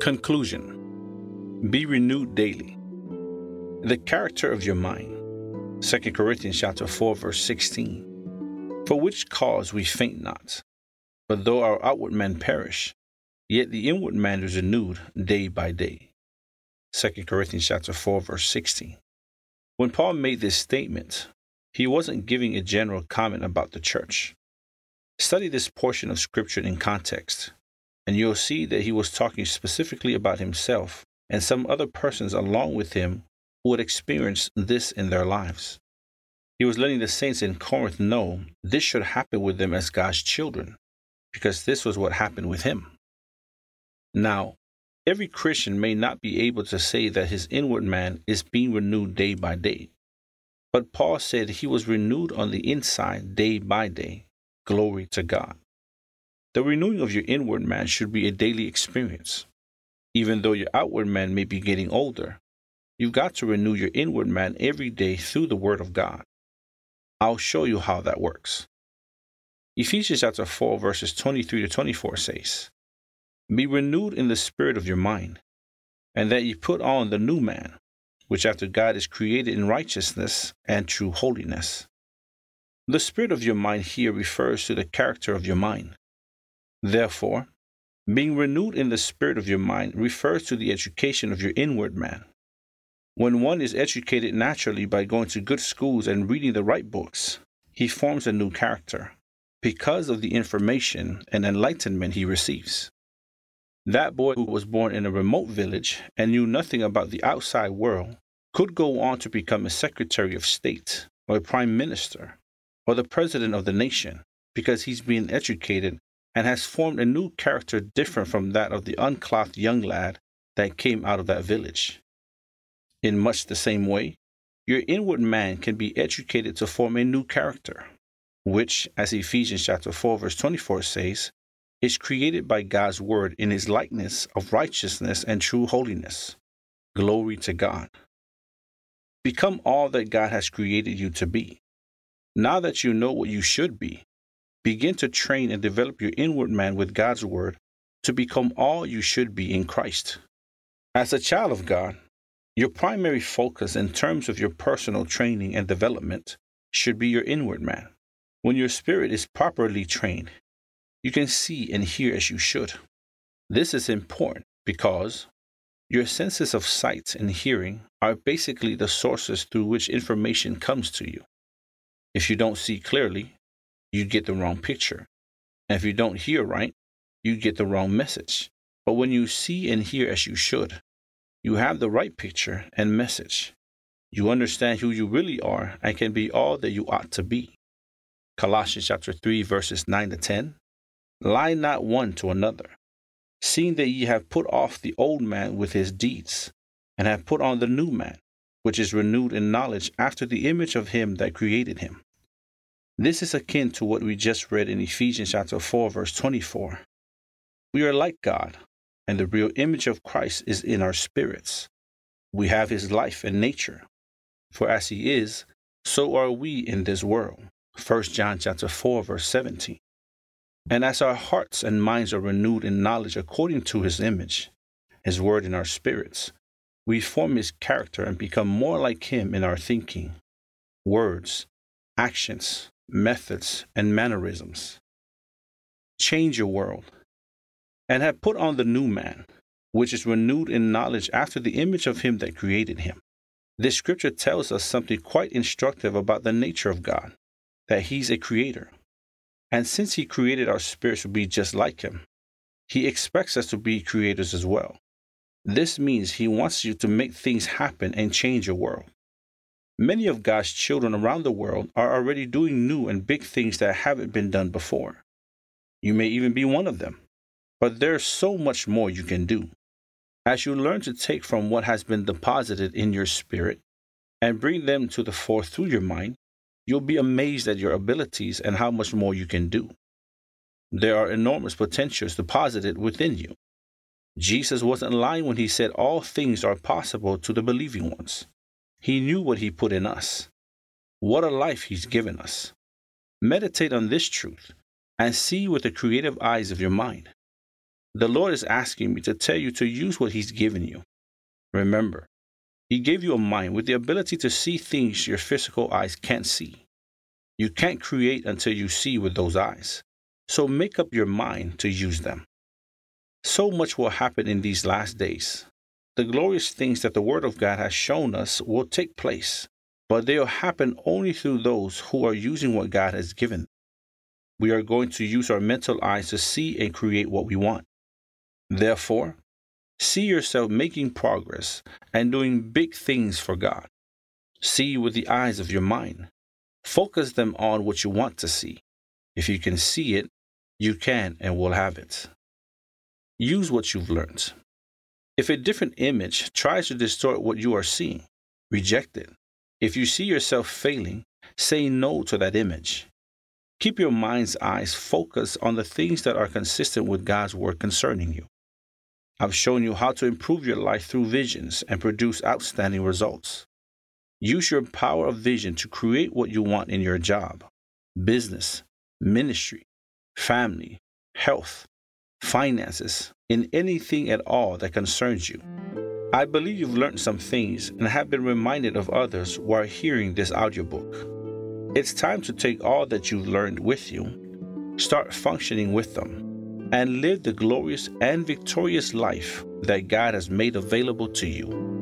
Conclusion. Be renewed daily. The character of your mind. 2 Corinthians chapter 4, verse 16. For which cause we faint not. But though our outward man perish, yet the inward man is renewed day by day. 2 Corinthians chapter 4, verse 16. When Paul made this statement, he wasn't giving a general comment about the church. Study this portion of Scripture in context, and you'll see that he was talking specifically about himself and some other persons along with him who had experienced this in their lives. He was letting the saints in Corinth know this should happen with them as God's children, because this was what happened with him. Now, every Christian may not be able to say that his inward man is being renewed day by day, but Paul said he was renewed on the inside day by day. Glory to God. The renewing of your inward man should be a daily experience. Even though your outward man may be getting older, you've got to renew your inward man every day through the Word of God. I'll show you how that works. Ephesians chapter 4, verses 23 to 24 says, Be renewed in the spirit of your mind, and that ye put on the new man, which after God is created in righteousness and true holiness. The spirit of your mind here refers to the character of your mind. Therefore, being renewed in the spirit of your mind refers to the education of your inward man. When one is educated naturally by going to good schools and reading the right books, he forms a new character because of the information and enlightenment he receives. That boy who was born in a remote village and knew nothing about the outside world could go on to become a Secretary of State or a Prime Minister or the President of the nation because he's been educated and has formed a new character different from that of the unclothed young lad that came out of that village. In much the same way, your inward man can be educated to form a new character, which, as Ephesians chapter 4, verse 24 says, is created by God's word in his likeness of righteousness and true holiness. Glory to God. Become all that God has created you to be. Now that you know what you should be, begin to train and develop your inward man with God's word to become all you should be in Christ. As a child of God, your primary focus in terms of your personal training and development should be your inward man. When your spirit is properly trained, you can see and hear as you should. This is important because your senses of sight and hearing are basically the sources through which information comes to you. If you don't see clearly, you get the wrong picture. And if you don't hear right, you get the wrong message. But when you see and hear as you should, you have the right picture and message. You understand who you really are and can be all that you ought to be. Colossians chapter 3, verses 9 to 10. Lie not one to another, seeing that ye have put off the old man with his deeds, and have put on the new man, which is renewed in knowledge after the image of him that created him. This is akin to what we just read in Ephesians chapter 4, verse 24. We are like God, and the real image of Christ is in our spirits. We have his life and nature. For as he is, so are we in this world. 1 John chapter 4, verse 17. And as our hearts and minds are renewed in knowledge according to his image, his word in our spirits, we form his character and become more like him in our thinking, words, actions, methods, and mannerisms. Change your world, and have put on the new man, which is renewed in knowledge after the image of him that created him. This scripture tells us something quite instructive about the nature of God, that he's a creator. And since he created our spirits to be just like him, he expects us to be creators as well. This means he wants you to make things happen and change your world. Many of God's children around the world are already doing new and big things that haven't been done before. You may even be one of them, but there's so much more you can do. As you learn to take from what has been deposited in your spirit and bring them to the fore through your mind, you'll be amazed at your abilities and how much more you can do. There are enormous potentials deposited within you. Jesus wasn't lying when he said all things are possible to the believing ones. He knew what he put in us. What a life he's given us. Meditate on this truth and see with the creative eyes of your mind. The Lord is asking me to tell you to use what He's given you. Remember, He gave you a mind with the ability to see things your physical eyes can't see. You can't create until you see with those eyes. So make up your mind to use them. So much will happen in these last days. The glorious things that the Word of God has shown us will take place, but they'll happen only through those who are using what God has given. We are going to use our mental eyes to see and create what we want. Therefore, see yourself making progress and doing big things for God. See with the eyes of your mind. Focus them on what you want to see. If you can see it, you can and will have it. Use what you've learned. If a different image tries to distort what you are seeing, reject it. If you see yourself failing, say no to that image. Keep your mind's eyes focused on the things that are consistent with God's word concerning you. I've shown you how to improve your life through visions and produce outstanding results. Use your power of vision to create what you want in your job, business, ministry, family, health, finances, in anything at all that concerns you. I believe you've learned some things and have been reminded of others while hearing this audiobook. It's time to take all that you've learned with you, start functioning with them, and live the glorious and victorious life that God has made available to you.